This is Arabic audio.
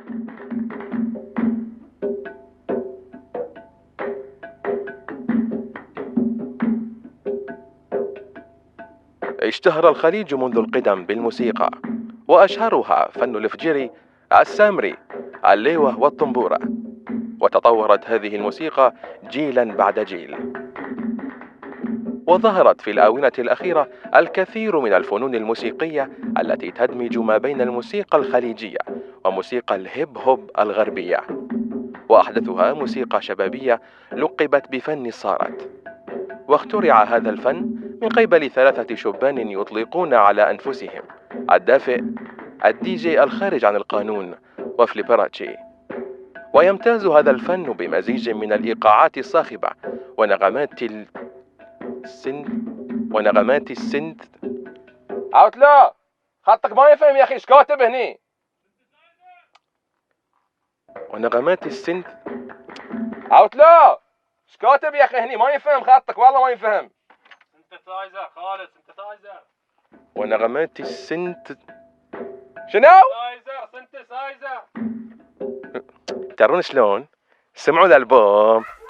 اشتهر الخليج منذ القدم بالموسيقى، وأشهرها فن الإفجيري، السامري، الليوة والطنبورة. وتطورت هذه الموسيقى جيلا بعد جيل، وظهرت في الآونة الأخيرة الكثير من الفنون الموسيقية التي تدمج ما بين الموسيقى الخليجية وموسيقى الهيب هوب الغربية، وأحدثها موسيقى شبابية لقبت بفن الصارت. واخترع هذا الفن من قبل 3 شبان يطلقون على أنفسهم الدافئ، الدي جي الخارج عن القانون، وفليبراتشي. ويمتاز هذا الفن بمزيج من الإيقاعات الصاخبة ونغمات السند. عوتلا، خطك ما يفهم يا أخي، ايش كاتب هني؟ ونغمات السند. عوتلا، ايش كاتب يا أخي هني؟ ما يفهم خطك، والله ما يفهم. سنتسايزر خالد، سنتسايزر. ونغمات السند. شنو؟ سنتسايزر. ترون شلون؟ سمعوا الألبوم.